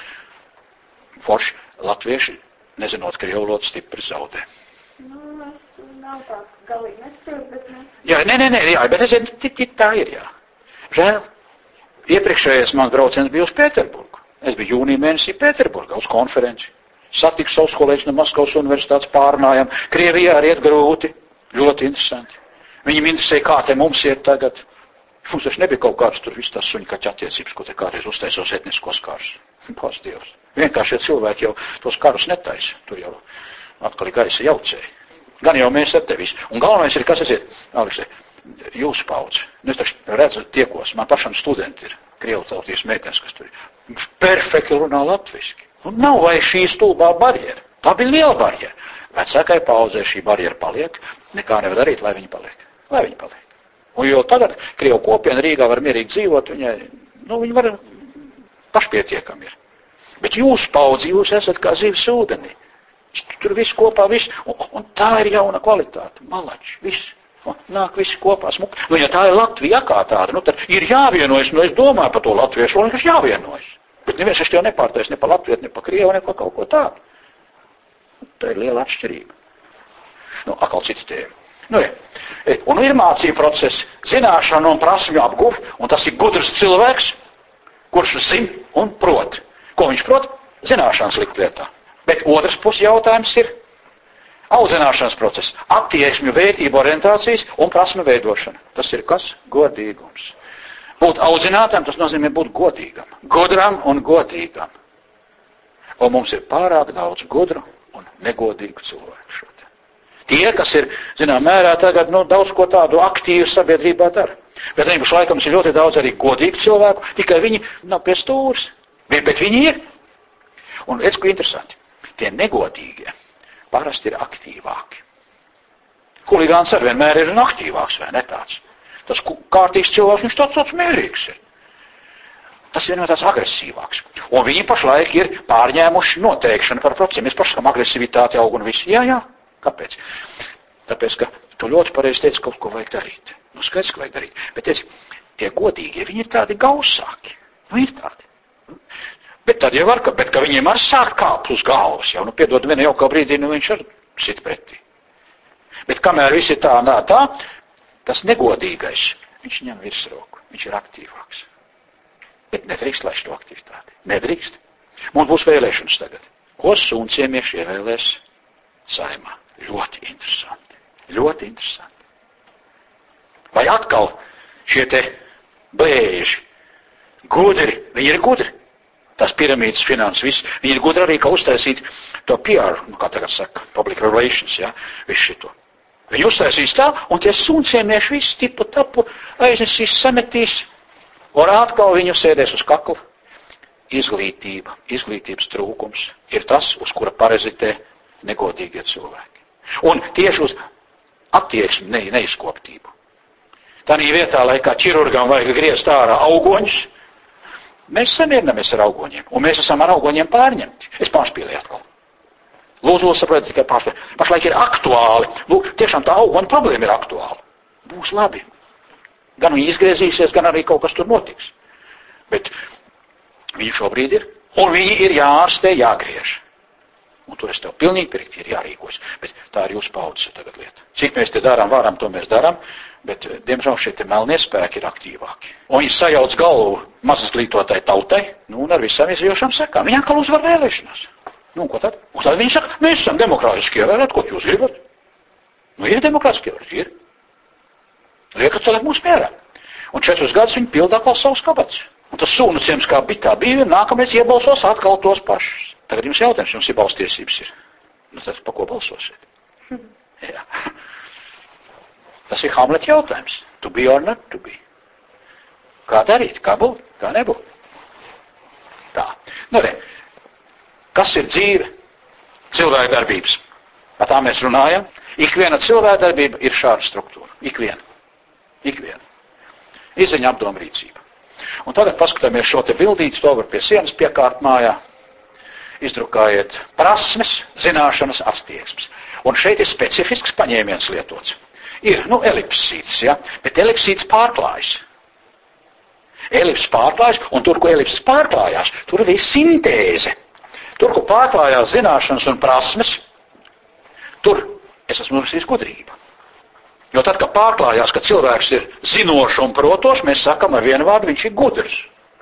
Forši, latvieši, nezinot krievu valodu, stipri zaudē. Nu, es nav tā galīgi nespēju, bet ne. Jā, jā, bet es tā ir, jā. Žēl. Iepriekšējais man brauciens bija uz Pēterburgu. Es biju jūnija mēnesī Pēterburgā uz konferenci. Satiku savus kolēģus no Maskavas universitātes, pārnājām. Krievijā arī iet grūti. Ļoti interesanti. Viņiem interesēja, kā te mums ir tagad. Mums taču nebija kaut kāds tur viss tās suņkaķa attiecības, ko te kādreiz uztaisos etniskos karus. Pats Dievs. Vienkārši cilvēki jau tos karus netaisa. Tur jau atkal ir gaisa jaucēji. Gan jau mēs ar tevis. Un galvenais ir, kas esiet, Aleksei, jūsu paudze. Nu, es taču redzu, tiekos. Man pašam studenti ir. Krievu tauties meitenes, kas tur ir. Perfekti runā latviski. Un nav vai šī stulbā barjera. Tā bija liela barjera. Vecākai paudzē šī barjera paliek, nekā nevar darīt, lai viņi paliek. Lai viņi paliek. Un jo tagad Krievu kopiena Rīgā var mierīgi dzīvot, viņi var pašpietiekami ir. Bet jūs paudzi, jūs esat kā zivis ūdenī. Tur viss kopā, viss, un tā ir jauna kvalitāte. Malači, viss. Nāk visi kopā smuki. Nu, ja tā ir Latvija kā tāda, nu tad ir jāvienojas, nu es domāju par to latviešu, un kas jāvienojas. Bet neviens es tev nepārtais ne pa latvietu, ne pa krievu, ne pa kaut ko tādu. Tā ir liela atšķirība. Nu, atkal cita tēma. Nu, ja. Un ir mācība process, zināšana un prasmju apguv, un tas ir gudrs cilvēks, kurš zin un prot. Ko viņš prot? Zināšanas likt lietā. Bet otrs puses jautājums ir audzināšanas process, attieksmju, vērtību, orientācijas un prasmu veidošana. Tas ir kas? Godīgums. Būt audzinātam, tas nozīmē būt godīgam. Gudram un godīgam. Un mums ir pārāk daudz gudru un negodīgu cilvēku šodien. Tie, kas ir, zinām, mērā tagad, daudz ko tādu aktīvu sabiedrībā dara. Bet viņi pašlaikam ir ļoti daudz arī godīgu cilvēku, tikai viņi nav pie stūris. Bet viņi ir. Un redz, ko interesanti. Tie negodīgie parasti ir aktīvāki. Huligāns ar vienmēr ir aktīvāks, vai ne tāds? Tas kārtīgs cilvēks, viņš tāds mierīgs ir. Tas vienmēr tāds agresīvāks. Un viņi pašlaik ir pārņēmuši noteikšanu par procesiem. Mēs pašam agresivitāti aug un visu. Jā. Kāpēc? Tāpēc, ka tu ļoti pareizi teici, kaut ko vajag darīt. Nu, skaidrs, ka vajag darīt. Bet teici, tie godīgie, viņi ir tādi gausāki. Nu, ir tādi. Bet tad jau var, bet ka viņiem ar sāk kāpt uz galvas jau. Nu, piedod, viena jau kā brīdī, viņš ar sit pretī. Bet kamēr visi tā, tas negodīgais, viņš ņem virsroku, viņš ir aktīvāks. Bet nedrīkst laist to aktivitāti. Nedrīkst. Mums būs vēlēšanas tagad. Ko sunciemies ievēlēs Saimā? Ļoti interesanti. Ļoti interesanti. Vai atkal šie te blēži, gudri, viņi ir gudri. Tās piramīdas finanses, viss, viņi ir gudri arī, kā uztaisīt to PR, kā tagad saka, public relations, jā, visu šito. Viņi uztaisīs tā, un tie suncienieši visu tipu tapu aiznesīs, sametīs, un atkal viņu sēdēs uz kakla. Izglītība, izglītības trūkums ir tas, uz kura parazitē negodīgie cilvēki. Un tieši uz attieksmi neizkoptību. Tādā vietā, lai kā ķirurgam vajag griezt ārā augoņus, mēs samierinamies ar augoņiem, un mēs esam ar augoņiem pārņemti. Es pārspīlēju atkal. Lūdzu, saprotiet, tikai pašlaik ir aktuāli. Lūk, tiešām tā augoņa problēma ir aktuāla. Būs labi. Gan viņi izgriezīsies, gan arī kaut kas tur notiks. Bet viņi šobrīd ir, un viņi ir jāārstē, jāgriež. Un tur es tev pilnīgi pirkti ir jārīkojas. Bet tā ir jūsu paudzes tagad lieta. Cik mēs te darām, varam, to mēs darām, bet, diemžēl, šie te melnie spēki ir aktīvāki. Un viņi sajauc galvu mazizglītotai tautai, un ar visām izjošām sekām. Viņi atkal uzvar vēlēšanās. Ko tad? Un tad viņi saka, mēs esam demokrātiski ievēlēt, ko jūs gribat? Ir demokrātiski ievēlēt, ir. Liekat tagad mūs mierā. Un 4 gadus viņi pilda atkal savus kabats. Un tas sūnu ciems kā bitā bija, nākamais iebalsos atkal tos pašus. Tagad jums jautājums, jums ir balstiesības ir. Tad pa ko balsosiet? Jā. Tas ir Hamlet jautājums. To be or not to be. Kā darīt? Kā būt? Kā nebūt? Tā. Kas ir dzīve? Cilvēka darbības. Par tā mēs runājam. Ikviena cilvēka darbība ir šāda struktūra. Ikviena. Izziņa, apdoma, rīcība. Un tagad paskatāmies šo te bildīti, to var pie sienas piekārt mājā. Izdrukājiet prasmes, zināšanas, attieksmes. Un šeit ir specifisks paņēmiens lietots. Ir, elipsītis, ja? Bet elipsītis pārklājas. Elipsis pārklājas, un tur, kur elipsis pārklājās, tur ir sintēze. Tur, kur pārklājās zināšanas un prasmes, tur es esmu uzrakstījis gudrību. Jo tad, kad pārklājās, ka cilvēks ir zinošs un protošs, mēs sakam ar vienu vārdu, viņš ir gudrs.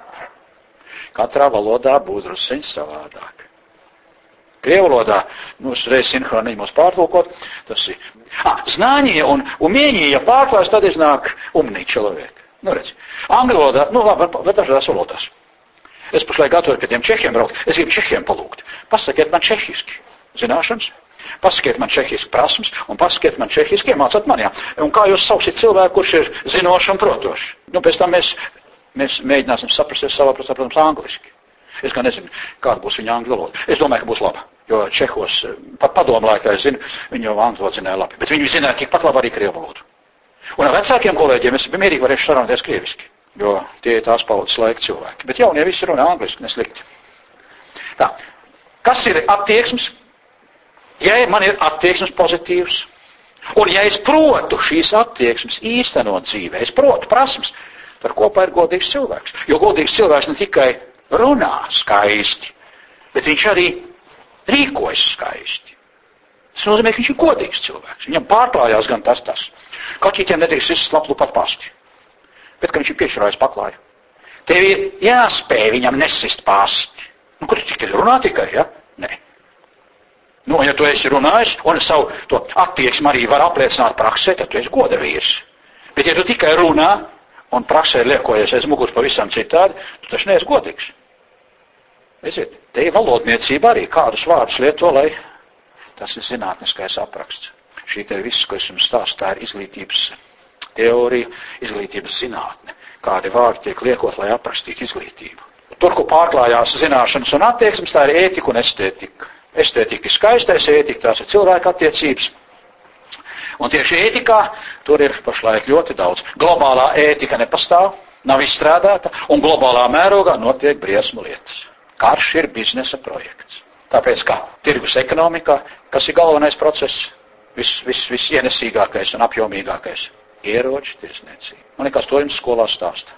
Katrā valodā budrusseņš savādāk. Krievu valodā, reiz sinhronīgi mums pārtulkot, tas ir. Znāņie un umieņie, ja pārklājas, tad iznāk umnī človek. Redz. Angļu valodā, labi, dažādās valodās. Es pašlaik gatavoju pie tiem čehiem braukt, es gribu čehiem palūgt. Pasakiet man čehiski zināšanas. Pasakiet man čehiski prasmes, un pasakiet man čehiski iemācāt man, jā. Un kā jūs sauksiet cilvēku, kurš ir zinošs un protošs? Pēc tam mēs mēģināsim saprast savā, protams, angliski. Es gan nezinu, kāda būs viņa angļu valoda. Es domāju, ka būs laba, jo čehos, pat padomu laikā, es zinu, viņi jau angļu valodu zināja labi. Bet viņi zināja tikpat labi arī krievu valodu. Un ar vecākiem kolēģiem es mierīgi varēšu sarunāties krieviski, jo tie ir tās paudzes laika cilvēki. Bet jaunie visi runā angliski, neslikti. Tā. Kas ir attieksmes? Ja man ir attieksmes pozitīvs, un ja es protu šīs attieksmes īstenot dzīvē, es protu prasmes, tad kopā ir godīgs cilvēks. Jo godīgs cilvēks ne tikai runā skaisti, bet viņš arī rīkojas skaisti. Tas nozīmē, ka viņš ir godīgs cilvēks. Viņam pārklājās gan tas. Kaķītiem nedrīkst izslapt pat pasti, bet ka viņš ir piešķirājis paklāju. Tev ir jāspēj viņam nesist pasti. Kur tikai runā tikai, ja? Nē. Ja tu esi runājis, un savu to attieksmi arī var apliecināt praksē, tad tu esi goda vīrs. Bet ja tu tikai runā, un praksē liekojies aiz muguras pavisam citādi, tu taču neesi godīgs. Eziet, te ir valodniecība arī, kādus vārdus lieto, lai tas ir zinātniskais apraksts. Šī te viss, ko es jums stāstu, tā ir izglītības teorija, izglītības zinātne. Kādi vārdi tiek liekot, lai aprakstītu izglītību. Tur, kur pārklājās zināšanas un attieksmes, tā ir ētika un estētika. Estētika ir skaistais, ētika tās ir cilvēka attiecības. Un tieši ētikā tur ir pašlaik ļoti daudz. Globālā ētika nepastāv, nav izstrādāta, un globālā mērogā notiek briesmu lietas. Karš ir biznesa projekts. Tāpēc kā tirgus ekonomikā, kas ir galvenais process, viss ienesīgākais un apjomīgākais - ieroču tirdzniecība. Man nekas to jums skolā stāsta.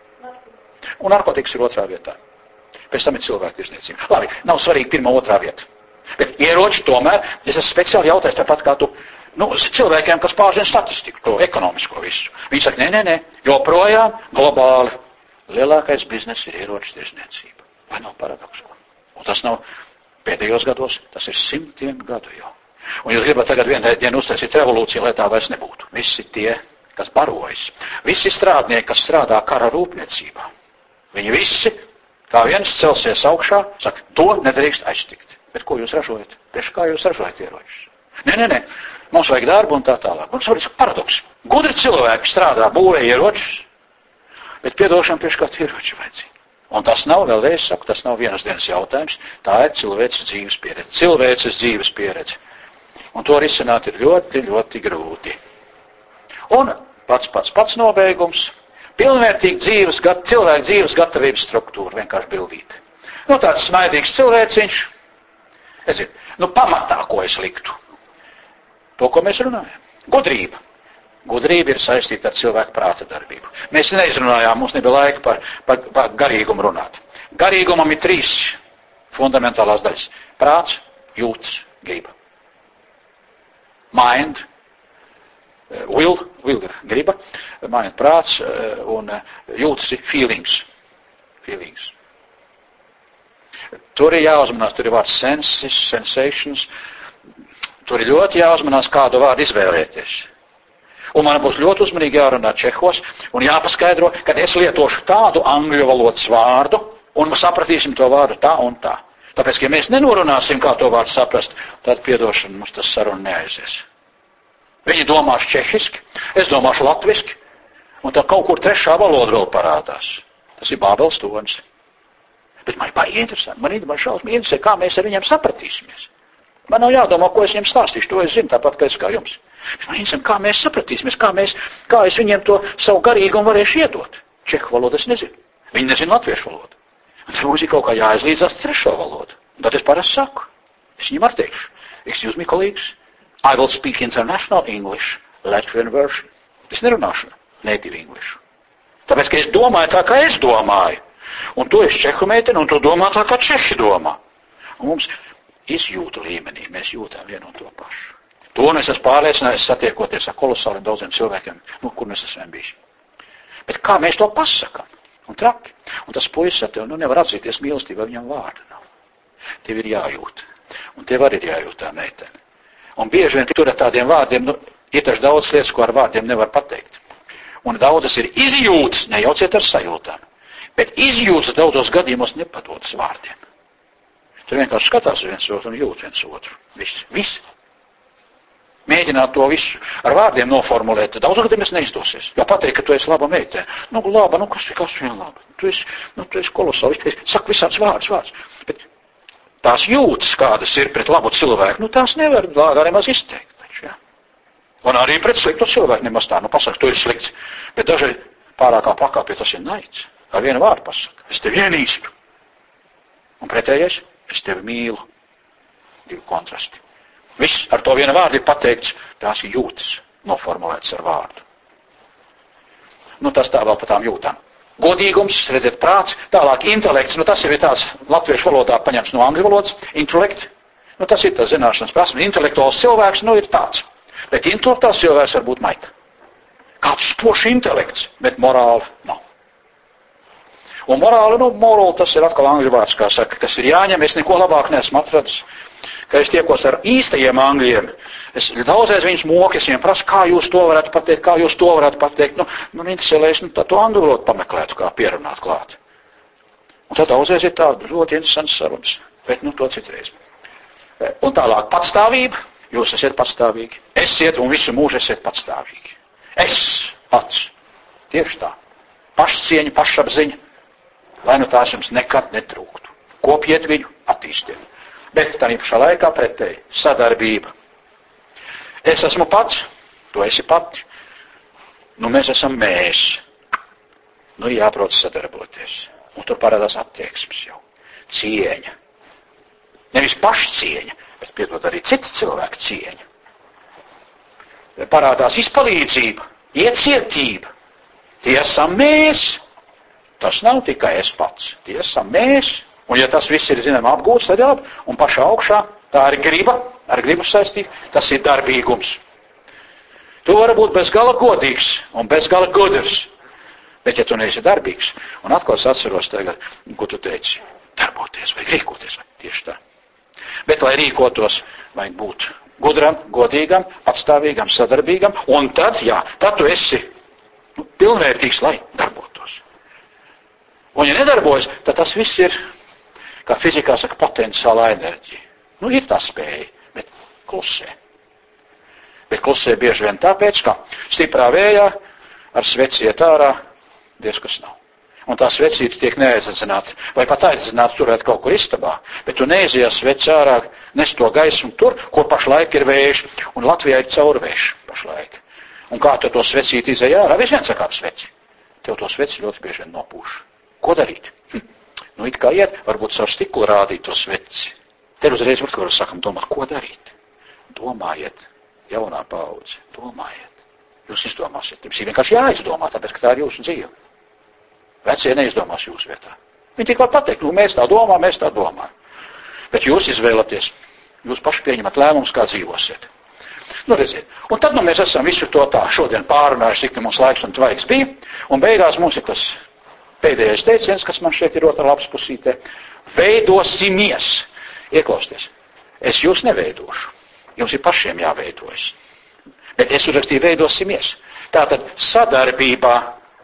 Un narkotikas ir otrā vietā. Pēc tam ir cilvēku tirdzniecība. Labi, nav svarīgi pirmā, otrā vieta. Bet ieroči tomēr, es esmu speciāli jautājis tāpat kā tu, cilvēkiem, kas pārzina statistiku, to ekonomisko visu. Viņi saka, nē, joprojām globāli lielākais bizness ir ieroču tirdzniecība. Vai nav paradoksāli? Un tas nav pēdējos gados, tas ir 100 gadu jau. Un jūs gribat tagad vienai dienu uztaisīt revolūciju, lai tā vairs nebūtu. Visi tie, kas barojas, visi strādnieki, kas strādā kara rūpniecībā, viņi visi, kā viens celsies augšā, saka, to nedrīkst aiztikt. Bet ko jūs ražojat? Priekš kā jūs ražojat ieročus? Nē, mums vajag darbu un tā tālāk. Un tas var būt paradoks. Gudri cilvēki strādā, būvē ieročus, bet piedošana priekš kā ieroči vajadzīgi. Un tas nav, vēlreiz saku, tas nav vienas dienas jautājums, tā ir cilvēces dzīves pieredze. Cilvēces dzīves pieredze. Un to risināt ir ļoti, ļoti grūti. Un pats nobeigums. Pilnvērtīgi cilvēku dzīves gatavības struktūra, vienkārši bildīte. Tāds smaidīgs cilvēciņš. Pamatā, ko es liktu. To, ko mēs runājam. Gudrība. Gudrība ir saistīta ar cilvēku prāta darbību. Mēs neizrunājām, mums nebija laika par garīgumu runāt. Garīgumam ir 3 fundamentālās daļas. Prāts, jūtas, griba. Mind, will ir griba, mind prāts un jūtas ir feelings. Tur ir jāuzmanās, tur ir vārds senses, sensations, tur ir ļoti jāuzmanās, kādu vārdu izvēlēties. Un man būs ļoti uzmanīgi jārunā čehos un jāpaskaidro, kad es lietošu tādu angļu valodas vārdu un mēs sapratīsim to vārdu tā un tā. Tāpēc, ja mēs nenorunāsim, kā to vārdu saprast, tad piedošana mums tas saruna neaizies. Viņi domās čehiski, es domāšu latviski, un tad kaut kur trešā valoda vēl parādās. Tas ir Bābeles tornis. Bet man ir baigi interesanti, man šausmīgi interesē, kā mēs ar viņiem sapratīsimies. Man nav jādomā, ko es viņiem stāstīšu, to es zinu, tāpat kā jums. Bet man interesanti, kā mēs sapratīsimies, kā es viņiem to savu garīgumu varēšu iedot. Čehu valodu es nezinu. Viņi nezina latviešu valodu. Un tad mums ir kaut kā jāizlīdzās trešo valodu. Un tad es parasti saku. Es viņiem arī teikšu. Excuse me, colleagues. I will speak international English, Latvian version. Es nerunāšu native English. Tāpēc, ka es domāju tā, kā es domāju. Un tu esi čehu meitene, un tu domā tā, kā čehi domā. Un mums izjūtu līmenī, mēs jūtām vienu un to pašu. To es esmu pārliecinājies, satiekoties ar kolosāliem daudziem cilvēkiem, kur mēs esam bijuši. Bet kā mēs to pasakam? Un traki. Un tas puisis ar tevi, nevar atzīties mīlestībā, viņam vārda nav. Tev ir jājūt. Un tev arī ir jājūt tā meitene. Un bieži vien, tur ar tādiem vārdiem, ir taču daudz lietas, ko ar vārdiem nevar pateikt. Un daudzas ir izjūtas, nejauciet ar sajūtām. Bet izjūtas daudzos gadījumos nepadodas vārdiem. Tur vienkārši skatās viens otru un jūt viens otru. Viss. Mēģināt to visu ar vārdiem noformulēt. Daudzos gadījumos neizdosies. Jo pateikt, ka tu esi laba meitene. Laba, kas vien laba. Tu esi kolosāli. Saka visāds vārds. Bet tās jūtas, kādas ir pret labu cilvēku, tās nevar lāgā nemaz izteikt. Taču, ja? Un arī pret sliktu cilvēku nemaz tā. Pasaka, tu esi slikts. Bet dažai pārākā pakāpē tas ir naids. Ar vienu vārdu pasaka. Es tevi ienīstu. Un pretējais, es tevi mīlu. Divi kontrasti. Viss ar to vienu vārdu ir pateikts, tās ir jūtas, noformulēts ar vārdu. Tas tā vēl pa tām jūtām. Godīgums, redziet, prāts, tālāk intelekts, tas jau ir tās latviešu valodā paņemts no angļu valodas, intelekt, tas ir tas zināšanas prasme. Intelektuāls cilvēks, ir tāds. Bet intelektuāls cilvēks var būt maita. Kāds spošs intelekts, bet morāli nav. Un morāli, moral, tas ir atkal angļu vārds, kā saka, kas ir jāņem, es neko labāk neesmu atradis. Ka es tiekos ar īstajiem angļiem, es daudzreiz viņus moku, es viņiem prasu, kā jūs to varētu pateikt, interesē, lai es to angļu valodu pameklētu, kā pierunāt klāt. Un tad daudzreiz ir tāda ļoti interesants sarunas, bet to citreiz. Un tālāk patstāvība, jūs esat patstāvīgi, esiet un visu mūžu esiet patstāvīgi. Es pats, tieši tā, pašcieņa, pašapziņa, lai tās jums nekad netrūktu. Kopiet viņu, attīstiet. Bet tā pašā laikā pretēji sadarbība. Es esmu pats, tu esi pati. Mēs esam mēs. Jāprot sadarboties. Un tur parādās attieksmes jau. Cieņa. Nevis pašcieņa, bet piedod arī cita cilvēka cieņa. Parādās izpalīdzība, iecietība. Tie esam mēs. Tas nav tikai es pats. Tie esam mēs. Un ja tas viss ir, apgūts, tad labi. Un pašā augšā tā ir griba, ar gribu saistīt, tas ir darbīgums. Tu vari būt bezgala godīgs un bezgala gudrs. Bet ja tu neesi darbīgs, un atkal es atceros tagad, ko tu teici, darboties vai rīkoties, vai tieši tā. Bet, lai rīkotos, vajag būt gudram, godīgam, atstāvīgam, sadarbīgam, un tad tu esi pilnvērtīgs, lai darbotos. Un ja nedarbojas, tad tas viss ir, kā fizikā saka, potenciāla enerģija. Ir tā spēja, bet klusē. Bet klusē bieži vien tāpēc, ka stiprā vējā ar sveci iet ārā diezkas nav. Un tā svecīte tiek neaizdedzināta, vai pat aizdedzināta turēt kaut kur istabā, bet tu neaizies sveci ārā, nes to gaismu tur, kur pašlaik ir vējš, un Latvijā ir caurvējš pašlaik. Un kā tu to svecīti izēj ārā, visvien saka ap sveci. Tev to sveci ļoti bieži vien nopūš. Ko darīt? It kā iet, varbūt savu stiklu rādīt to sveci. Te uzreiz var sakam domāt, ko darīt? Domājiet, jaunā paudze, domājiet. Jūs izdomāsiet. Jums ir vienkārši jāizdomā, tāpēc, ka tā ir jūsu dzīve. Vecie neizdomās jūsu vietā. Viņi tik var pateikt, mēs tā domājam. Bet jūs izvēlaties. Jūs paši pieņemat lēmumus, kā dzīvosiet. Nu, redziet. Un tad mēs esam visu to tā šodien pārunājuši, cik mums laiks un tvaiks bija. Un beigās mums ir tas pēdējais teiciens, kas man šeit ir otrā lapas pusītē. Veidosimies. Ieklausieties. Es jūs neveidošu. Jums ir pašiem jāveidojas. Bet es uzrakstīju veidosimies. Tātad sadarbībā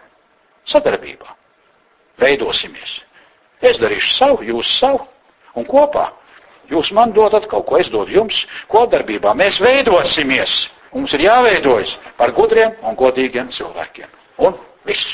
veidosimies. Es darīšu savu, jūs savu, un kopā. Jūs man dodat kaut ko, es dodu jums. Kopdarbībā mēs veidosimies. Mums ir jāveidojas par gudriem un godīgiem cilvēkiem. Un viss.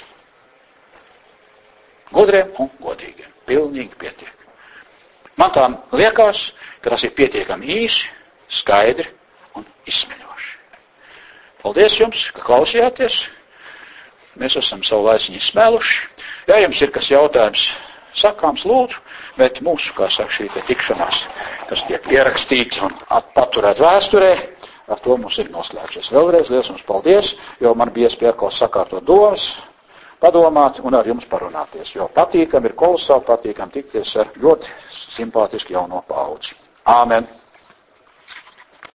Gudriem un godīgiem. Pilnīgi pietiek. Man tā liekas, ka tas ir pietiekami īsi, skaidri un izsmeļoši. Paldies jums, ka klausījāties. Mēs esam savu laiciņu izsmēluši. Ja jums ir kas jautājums sakāms, lūdzu, bet mūsu, kā saka, šī tikšanās, kas tiek ierakstīts un paturēt vēsturē, ar to mums ir noslēgšies. Vēlreiz liels jums paldies, jo man bija iespēja atkal sakārtot domas, padomāt un ar jums parunāties, jo patīkam ir kolosāli patīkam tikties ar ļoti simpātisku jauno paudzi. Āmen!